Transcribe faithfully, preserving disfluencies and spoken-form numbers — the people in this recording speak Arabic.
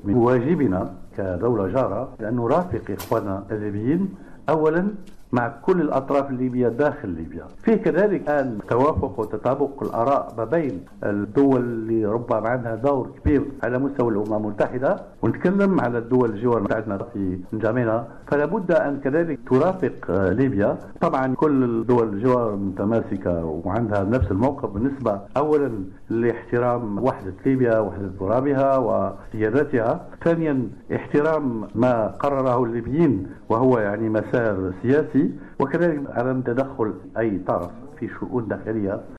من واجبنا كدولة جارة أن نرافق إخواننا الليبيين أولا مع كل الأطراف الليبية داخل ليبيا. في كذلك الآن توافق وتطابق الآراء ما بين الدول اللي ربما عندها دور كبير على مستوى الأمم المتحدة، ونتكلم على الدول الجوار بتاعتنا في جامعنا، فلا بد أن كذلك ترافق ليبيا. طبعا كل الدول الجوار متماسكة وعندها نفس الموقف بالنسبة أولا لاحترام وحدة ليبيا، وحدة ترابها وسيادتها. ثانيا احترام ما قرره الليبيين وهو يعني مسار سياسي، وكذلك عدم تدخل أي طرف في شؤون داخلية